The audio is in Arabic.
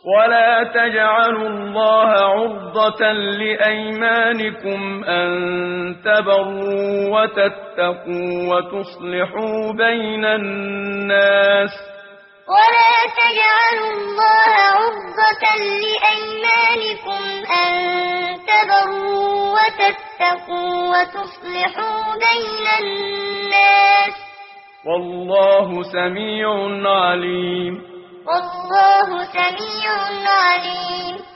ولا تجعلوا الله عرضة لأيمانكم أن تبروا وتتقوا وتصلحوا بين الناس ولا تجعلوا الله عرضة لأيمانكم أن تبروا وتتقوا وتصلحوا بين الناس والله سميع عليم والله سميع عليم